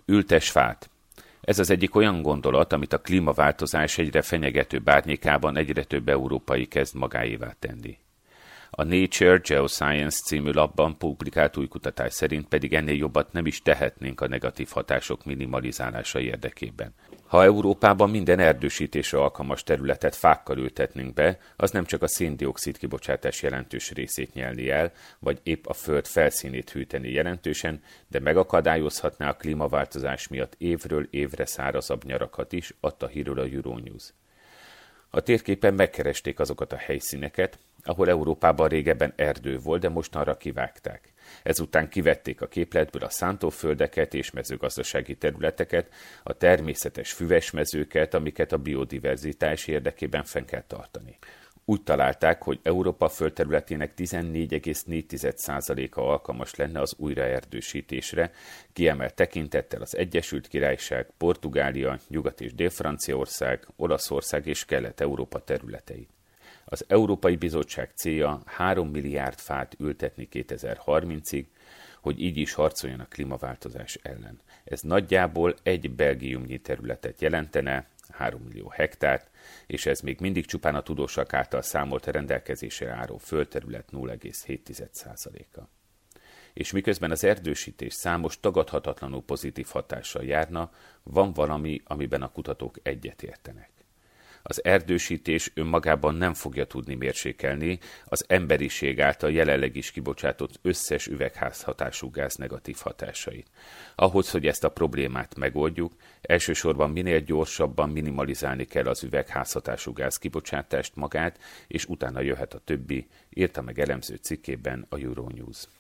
Ültes fát. Ez az egyik olyan gondolat, amit a klímaváltozás egyre fenyegetőbb árnyékában egyre több európai kezd magáévá tenni. A Nature Geoscience című lapban publikált új kutatás szerint pedig ennél jobbat nem is tehetnénk a negatív hatások minimalizálása érdekében. Ha Európában minden erdősítésre alkalmas területet fákkal ültetnénk be, az nem csak a szén-dioxid kibocsátás jelentős részét nyelni el, vagy épp a föld felszínét hűteni jelentősen, de megakadályozhatná a klímaváltozás miatt évről évre szárazabb nyarakat is, adta hírül a Euronews. A térképen megkeresték azokat a helyszíneket, ahol Európában régebben erdő volt, de mostanra kivágták. Ezután kivették a képletből a szántóföldeket és mezőgazdasági területeket, a természetes füves mezőket, amiket a biodiverzitás érdekében fenn kell tartani. Úgy találták, hogy Európa földterületének 14,4%-a alkalmas lenne az újraerdősítésre, kiemelt tekintettel az Egyesült Királyság, Portugália, Nyugat- és Dél-Franciaország, Olaszország és Kelet-Európa területeit. Az Európai Bizottság célja 3 milliárd fát ültetni 2030-ig, hogy így is harcoljon a klímaváltozás ellen. Ez nagyjából egy belgiumnyi területet jelentene, 3 millió hektárt, és ez még mindig csupán a tudósok által számolt rendelkezésre álló földterület 0,7%-a. És miközben az erdősítés számos tagadhatatlanul pozitív hatással járna, van valami, amiben a kutatók egyetértenek. Az erdősítés önmagában nem fogja tudni mérsékelni az emberiség által jelenleg is kibocsátott összes üvegházhatású gáz negatív hatásait. Ahhoz, hogy ezt a problémát megoldjuk, elsősorban minél gyorsabban minimalizálni kell az üvegházhatású gáz kibocsátást magát, és utána jöhet a többi, írta meg elemző cikkében a Euronews.